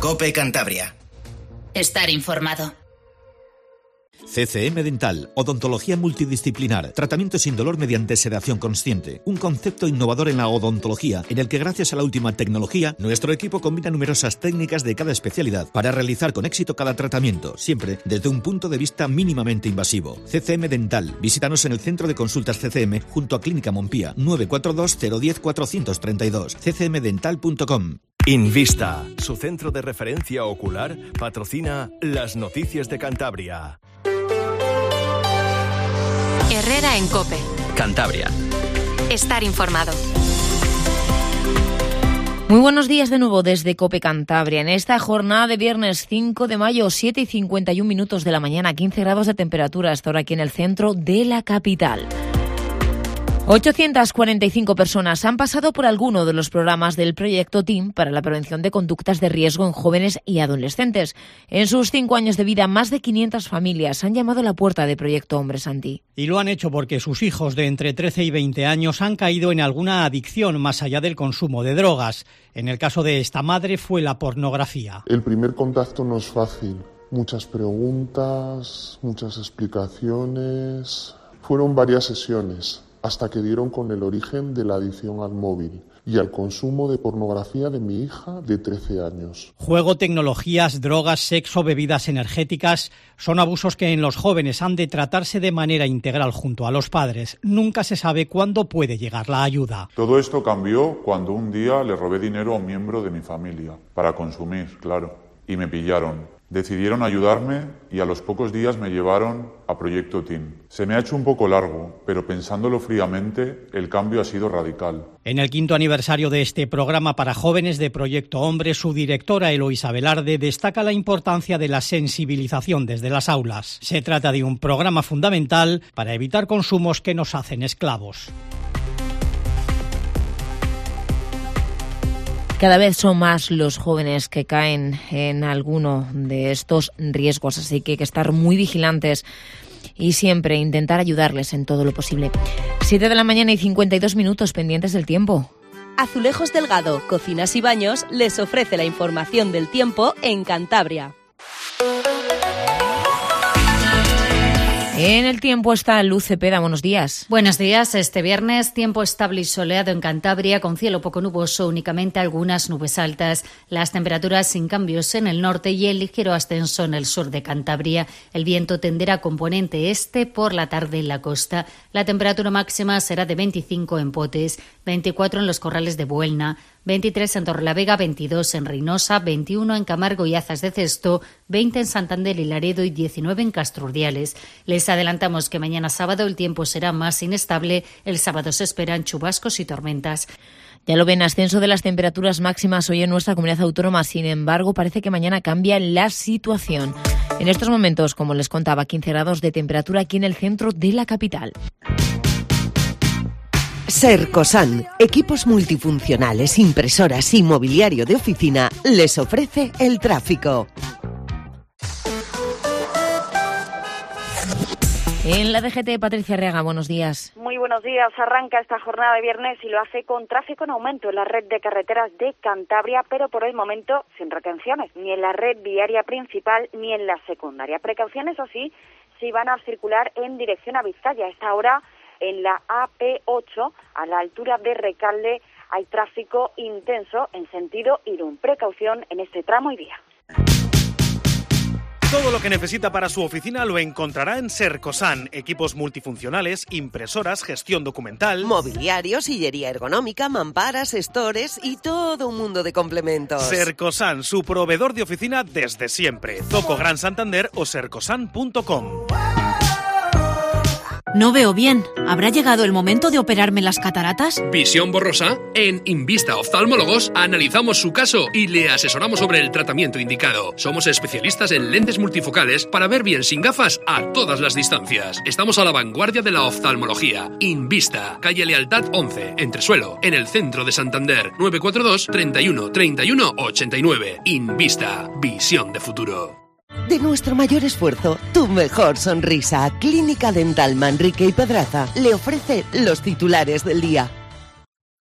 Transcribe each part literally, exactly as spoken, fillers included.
COPE Cantabria. Estar informado. C C M Dental, odontología multidisciplinar, tratamiento sin dolor mediante sedación consciente. Un concepto innovador en la odontología, en el que gracias a la última tecnología, nuestro equipo combina numerosas técnicas de cada especialidad para realizar con éxito cada tratamiento, siempre desde un punto de vista mínimamente invasivo. C C M Dental, visítanos en el Centro de Consultas C C M, junto a Clínica Montpía, nueve cuatro dos, cero uno cero, cuatro tres dos, c c m dental punto com. Invista, su centro de referencia ocular, patrocina las noticias de Cantabria. Herrera en COPE. Cantabria. Estar informado. Muy buenos días de nuevo desde COPE Cantabria. En esta jornada de viernes cinco de mayo, siete y cincuenta y un minutos de la mañana, quince grados de temperatura hasta ahora aquí en el centro de la capital. ochocientas cuarenta y cinco personas han pasado por alguno de los programas del proyecto TEAM para la prevención de conductas de riesgo en jóvenes y adolescentes. En sus cinco años de vida, más de quinientas familias han llamado a la puerta de Proyecto Hombre Santi. Y lo han hecho porque sus hijos de entre trece y veinte años han caído en alguna adicción más allá del consumo de drogas. En el caso de esta madre fue la pornografía. El primer contacto no es fácil. Muchas preguntas, muchas explicaciones. Fueron varias sesiones, hasta que dieron con el origen de la adicción al móvil y al consumo de pornografía de mi hija de trece años. Juego, tecnologías, drogas, sexo, bebidas energéticas son abusos que en los jóvenes han de tratarse de manera integral junto a los padres. Nunca se sabe cuándo puede llegar la ayuda. Todo esto cambió cuando un día le robé dinero a un miembro de mi familia, para consumir, claro, y me pillaron. Decidieron ayudarme y a los pocos días me llevaron a Proyecto TEAM. Se me ha hecho un poco largo, pero pensándolo fríamente, el cambio ha sido radical. En el quinto aniversario de este programa para jóvenes de Proyecto Hombre, su directora Eloísa Velarde destaca la importancia de la sensibilización desde las aulas. Se trata de un programa fundamental para evitar consumos que nos hacen esclavos. Cada vez son más los jóvenes que caen en alguno de estos riesgos, así que hay que estar muy vigilantes y siempre intentar ayudarles en todo lo posible. siete de la mañana y cincuenta y dos minutos, pendientes del tiempo. Azulejos Delgado, Cocinas y Baños les ofrece la información del tiempo en Cantabria. En el tiempo está Luz Cepeda, buenos días. Buenos días. Este viernes, tiempo estable y soleado en Cantabria, con cielo poco nuboso, únicamente algunas nubes altas. Las temperaturas sin cambios en el norte y el ligero ascenso en el sur de Cantabria. El viento tenderá a componente este por la tarde en la costa. La temperatura máxima será de veinticinco en Potes, veinticuatro en los Corrales de Buelna, veintitrés en Torrelavega, veintidós en Reynosa, veintiuno en Camargo y Azas de Cesto, veinte en Santander y Laredo y diecinueve en Castrurdiales. Les adelantamos que mañana sábado el tiempo será más inestable. El sábado se esperan chubascos y tormentas. Ya lo ven, ascenso de las temperaturas máximas hoy en nuestra comunidad autónoma. Sin embargo, parece que mañana cambia la situación. En estos momentos, como les contaba, quince grados de temperatura aquí en el centro de la capital. Sercosan, equipos multifuncionales, impresoras y mobiliario de oficina, les ofrece el tráfico. En la D G T, Patricia Arriaga, buenos días. Muy buenos días. Arranca esta jornada de viernes y lo hace con tráfico en aumento en la red de carreteras de Cantabria, pero por el momento sin retenciones, ni en la red viaria principal ni en la secundaria. Precauciones, o sí, si van a circular en dirección a Vizcaya. A esta hora, en la A P ocho, a la altura de Recalde, hay tráfico intenso en sentido Irún. Precaución en este tramo y vía. Todo lo que necesita para su oficina lo encontrará en Sercosan. Equipos multifuncionales, impresoras, gestión documental, mobiliario, sillería ergonómica, mamparas, stores y todo un mundo de complementos. Sercosan, su proveedor de oficina desde siempre. Zoco Gran Santander o sercosan punto com. No veo bien. ¿Habrá llegado el momento de operarme las cataratas? ¿Visión borrosa? En Invista Oftalmólogos analizamos su caso y le asesoramos sobre el tratamiento indicado. Somos especialistas en lentes multifocales para ver bien sin gafas a todas las distancias. Estamos a la vanguardia de la oftalmología. Invista, calle Lealtad once, Entresuelo, en el centro de Santander. nueve cuatro dos, treinta y uno, treinta y uno, ochenta y nueve. Invista, visión de futuro. De nuestro mayor esfuerzo, tu mejor sonrisa. Clínica Dental Manrique y Pedraza le ofrece los titulares del día.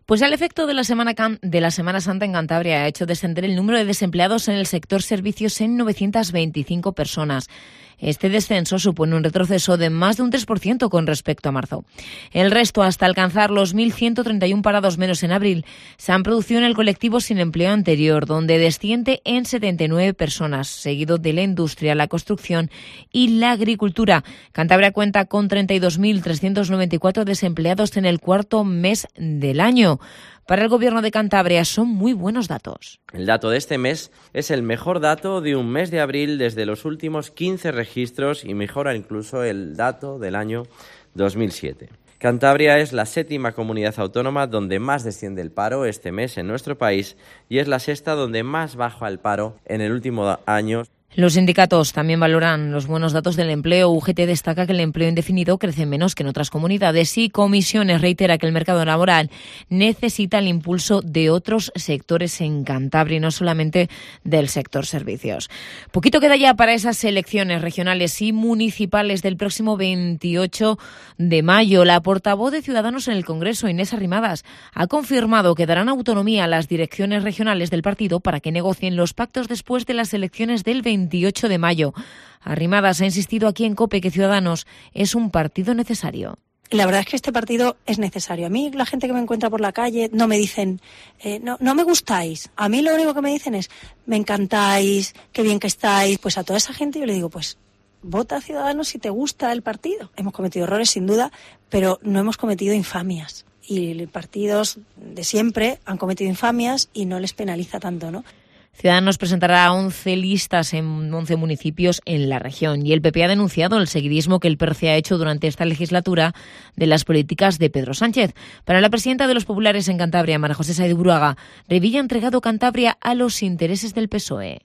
Pues el efecto de la Semana Can- de la Semana Santa en Cantabria ha hecho descender el número de desempleados en el sector servicios en novecientas veinticinco personas. Este descenso supone un retroceso de más de un tres por ciento con respecto a marzo. El resto, hasta alcanzar los mil ciento treinta y uno parados menos en abril, se han producido en el colectivo sin empleo anterior, donde desciende en setenta y nueve personas, seguido de la industria, la construcción y la agricultura. Cantabria cuenta con treinta y dos mil trescientos noventa y cuatro desempleados en el cuarto mes del año. Para el Gobierno de Cantabria son muy buenos datos. El dato de este mes es el mejor dato de un mes de abril desde los últimos quince registros y mejora incluso el dato del año dos mil siete. Cantabria es la séptima comunidad autónoma donde más desciende el paro este mes en nuestro país y es la sexta donde más baja el paro en el último año. Los sindicatos también valoran los buenos datos del empleo. U G T destaca que el empleo indefinido crece menos que en otras comunidades y Comisiones reitera que el mercado laboral necesita el impulso de otros sectores en Cantabria y no solamente del sector servicios. Poquito queda ya para esas elecciones regionales y municipales del próximo veintiocho de mayo. La portavoz de Ciudadanos en el Congreso, Inés Arrimadas, ha confirmado que darán autonomía a las direcciones regionales del partido para que negocien los pactos después de las elecciones del veintiocho de mayo. Arrimadas ha insistido aquí en COPE que Ciudadanos es un partido necesario. La verdad es que este partido es necesario. A mí la gente que me encuentra por la calle no me dicen, eh, no, no me gustáis. A mí lo único que me dicen es, me encantáis, qué bien que estáis. Pues a toda esa gente yo le digo, pues vota a Ciudadanos si te gusta el partido. Hemos cometido errores sin duda, pero no hemos cometido infamias. Y partidos de siempre han cometido infamias y no les penaliza tanto, ¿no? Ciudadanos presentará once listas en once municipios en la región y el P P ha denunciado el seguidismo que el P R C ha hecho durante esta legislatura de las políticas de Pedro Sánchez. Para la presidenta de los populares en Cantabria, María José Saez de Buruaga, Revilla ha entregado Cantabria a los intereses del P S O E.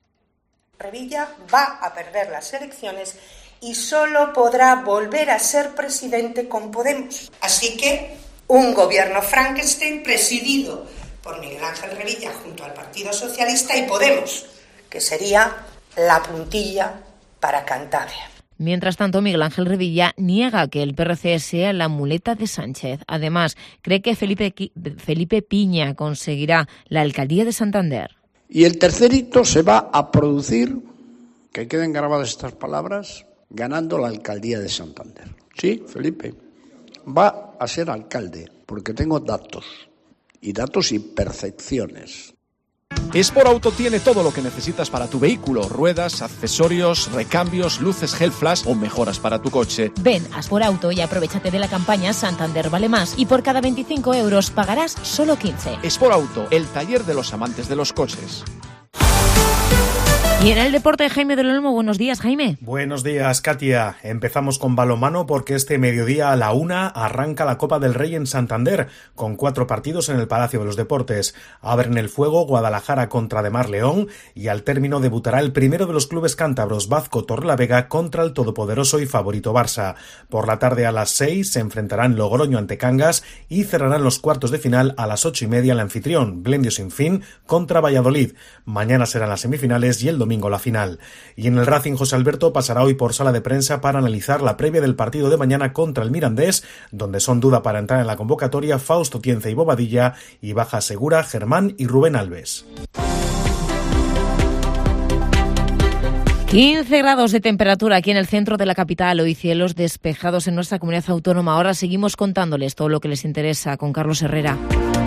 Revilla va a perder las elecciones y solo podrá volver a ser presidente con Podemos. Así que un gobierno Frankenstein presidido por Miguel Ángel Revilla junto al Partido Socialista y Podemos, que sería la puntilla para Cantabria. Mientras tanto, Miguel Ángel Revilla niega que el P R C sea la muleta de Sánchez. Además, cree que Felipe, Felipe Piña conseguirá la alcaldía de Santander. Y el tercer hito se va a producir, que queden grabadas estas palabras, ganando la alcaldía de Santander. Sí, Felipe, va a ser alcalde, porque tengo datos. Y datos y percepciones. Sport Auto tiene todo lo que necesitas para tu vehículo: ruedas, accesorios, recambios, luces G L Flash o mejoras para tu coche. Ven a Sport Auto y aprovechate de la campaña Santander vale más y por cada veinticinco euros pagarás solo quince. Sport Auto, el taller de los amantes de los coches. Y en el deporte, Jaime del Olmo. Buenos días, Jaime. Buenos días, Katia. Empezamos con balonmano porque este mediodía a la una arranca la Copa del Rey en Santander, con cuatro partidos en el Palacio de los Deportes. Abren el fuego Guadalajara contra De Mar León y al término debutará el primero de los clubes cántabros, Bazco Torrelavega, contra el todopoderoso y favorito Barça. Por la tarde a las seis se enfrentarán Logroño ante Cangas y cerrarán los cuartos de final a las ocho y media el anfitrión, Blendio Sinfín, contra Valladolid. Mañana serán las semifinales y el domingo la final. Y en el Racing, José Alberto pasará hoy por sala de prensa para analizar la previa del partido de mañana contra el Mirandés, donde son duda para entrar en la convocatoria Fausto Tienza y Bobadilla y baja segura Germán y Rubén Alves. quince grados de temperatura aquí en el centro de la capital, hoy cielos despejados en nuestra comunidad autónoma. Ahora seguimos contándoles todo lo que les interesa con Carlos Herrera.